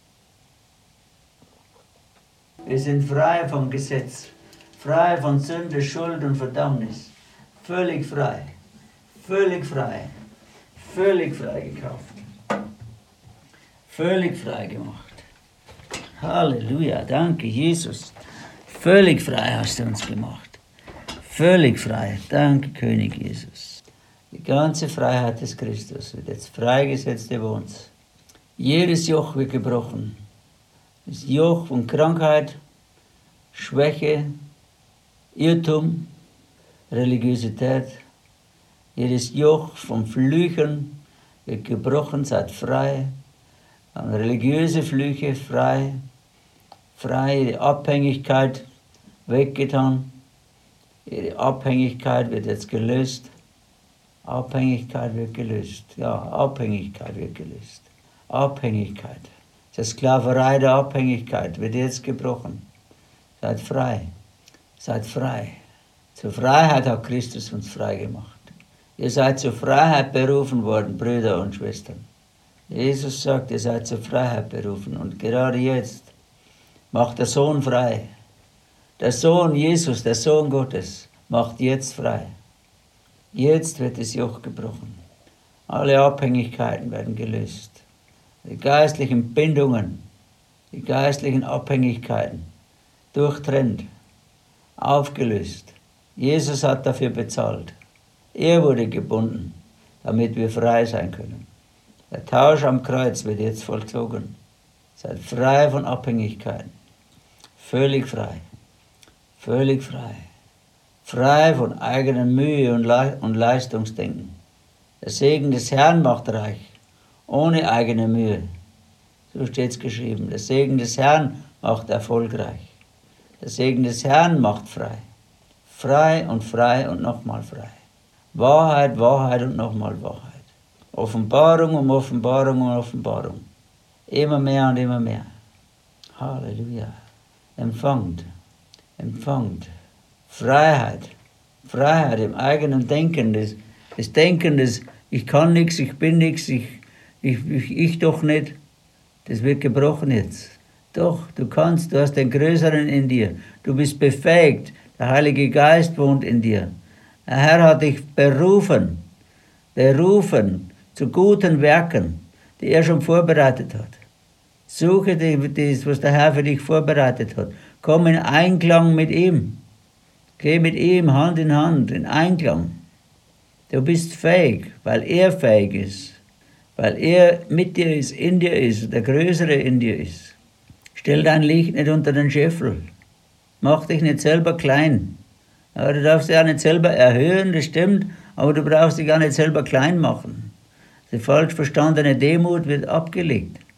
Wir sind frei vom Gesetz, frei von Sünde, Schuld und Verdammnis. Völlig frei, völlig frei, völlig frei gekauft. Völlig frei gemacht. Halleluja, danke Jesus. Völlig frei hast du uns gemacht. Völlig frei, danke König Jesus. Die ganze Freiheit des Christus wird jetzt freigesetzt über uns. Jedes Joch wird gebrochen. Das Joch von Krankheit, Schwäche, Irrtum, Religiosität, jedes Joch von Flüchen wird gebrochen, seid frei. Religiöse Flüche frei, frei, die Abhängigkeit weggetan. Ihre Abhängigkeit wird jetzt gelöst. Abhängigkeit wird gelöst. Ja, Abhängigkeit wird gelöst. Abhängigkeit. Die Sklaverei der Abhängigkeit wird jetzt gebrochen. Seid frei. Seid frei. Zur Freiheit hat Christus uns frei gemacht. Ihr seid zur Freiheit berufen worden, Brüder und Schwestern. Jesus sagt, ihr seid zur Freiheit berufen. Und gerade jetzt macht der Sohn frei. Der Sohn Jesus, der Sohn Gottes, macht jetzt frei. Jetzt wird das Joch gebrochen. Alle Abhängigkeiten werden gelöst. Die geistlichen Bindungen, die geistlichen Abhängigkeiten durchtrennt, aufgelöst. Jesus hat dafür bezahlt. Er wurde gebunden, damit wir frei sein können. Der Tausch am Kreuz wird jetzt vollzogen. Seid frei von Abhängigkeiten. Völlig frei. Völlig frei. Frei von eigener Mühe und, Le- und Leistungsdenken. Der Segen des Herrn macht reich, ohne eigene Mühe. So steht es geschrieben. Der Segen des Herrn macht erfolgreich. Der Segen des Herrn macht frei. Frei und frei und nochmal frei. Wahrheit, Wahrheit und nochmal Wahrheit. Offenbarung um Offenbarung um Offenbarung. Immer mehr und immer mehr. Halleluja. Empfangt. Empfangt. Freiheit. Freiheit im eigenen Denken. Das, das Denken, das ich kann nichts, ich bin nichts, ich, ich, ich, ich doch nicht. Das wird gebrochen jetzt. Doch, du kannst, du hast den Größeren in dir. Du bist befähigt. Der Heilige Geist wohnt in dir. Der Herr hat dich berufen. Berufen zu guten Werken, die er schon vorbereitet hat. Suche das, was der Herr für dich vorbereitet hat. Komm in Einklang mit ihm. Geh mit ihm Hand in Hand, in Einklang. Du bist fähig, weil er fähig ist. Weil er mit dir ist, in dir ist, der Größere in dir ist. Stell dein Licht nicht unter den Scheffel. Mach dich nicht selber klein. Aber du darfst dich auch nicht selber erhöhen, das stimmt, aber du brauchst dich auch nicht selber klein machen. Die falsch verstandene Demut wird abgelegt.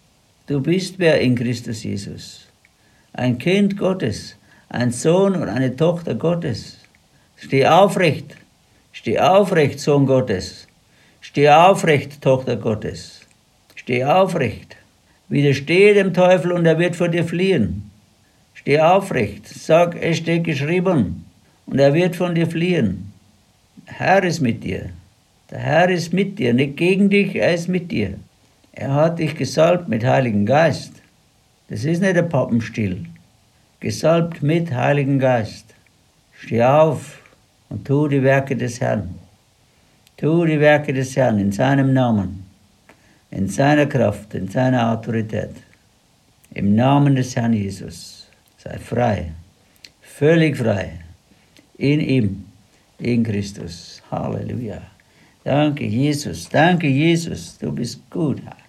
Du bist wer in Christus Jesus. Ein Kind Gottes, ein Sohn und eine Tochter Gottes. Steh aufrecht, steh aufrecht, Sohn Gottes. Steh aufrecht, Tochter Gottes. Steh aufrecht. Widerstehe dem Teufel und er wird vor dir fliehen. Steh aufrecht, sag, es steht geschrieben und er wird von dir fliehen. Der Herr ist mit dir. Der Herr ist mit dir, nicht gegen dich, er ist mit dir. Er hat dich gesalbt mit Heiligen Geist. Das ist nicht ein Pappenstiel. Gesalbt mit Heiligen Geist. Steh auf und tu die Werke des Herrn. Tu die Werke des Herrn in seinem Namen, in seiner Kraft, in seiner Autorität. Im Namen des Herrn Jesus. Sei frei, völlig frei, in ihm, in Christus. Halleluja. Danke, Jesus. Danke, Jesus. Du bist gut.